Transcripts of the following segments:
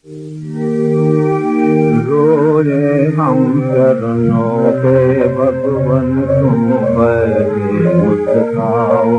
रोए हम चरणों पे भगवन तुम बैठे मुस्काओ।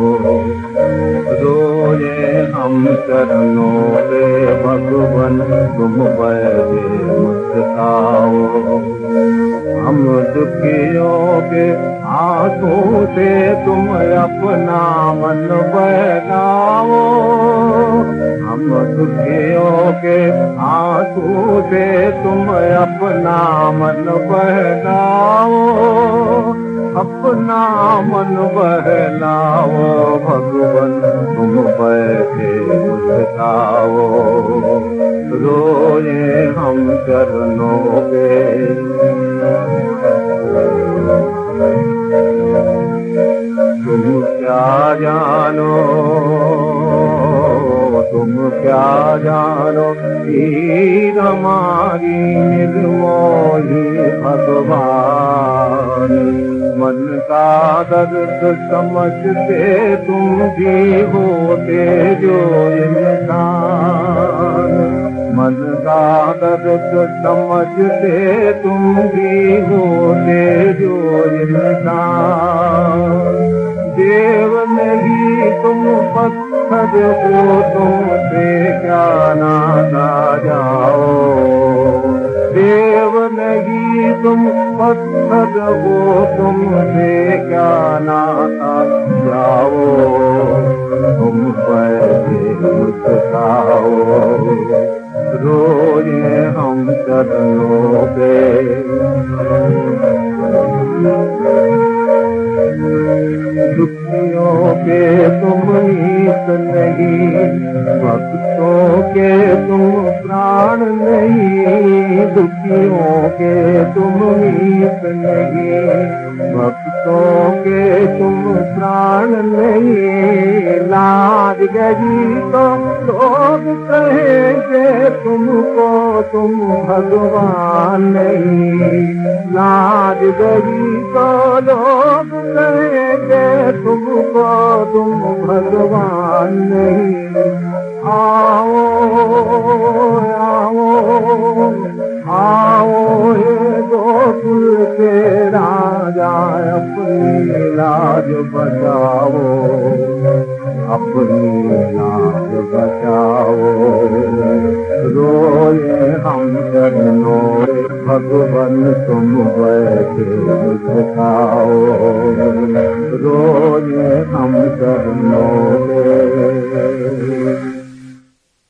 रोए हम चरणों पे भगवन तुम बैठे मुस्काओ। हम दुखियों के आंसू से तुम अपना मन बहलाओ। हम दुखियों के आंसू से तुम अपना मन बहलाओ। अपना मन बहलाओ भगवन तुम बैठे मुस्काओ। रोए हम चरणों पे तुम क्या जानो, तुम क्या जानो हीर हमारी निर्मोही भगवान। मन का दर्द समझते तुम भी होते जो इंसान। मन का दर्द समझते तुम भी होते जो इंसान। देव नहीं तुम पत्थर हो, तुमसे क्या नाता जाओ। देव नहीं तुम पत्थर हो, तुमसे क्या नाता जाओ। तुम बैठे मुस्काओ। रोए हम चरणों पे दुखियों के तुम नीत नहीं, भक्तों के तुम प्राण नहीं। दुखियों के तुम नीत नहीं, भक्तों के तुम प्राण नहीं। लाज गई तो लोग कहेंगे तुमको तुम भगवान नहीं। लाज गई तो लोग कहेंगे तुमको तुम भगवान नहीं। आओ आओ आओ ये गोकुल के राजा, अपनी लाज बचाओ। अपनी लाज बचाओ। रोए हम चरणों पे भगवन तुम बैठे मुस्काओ। रोए हम चरणों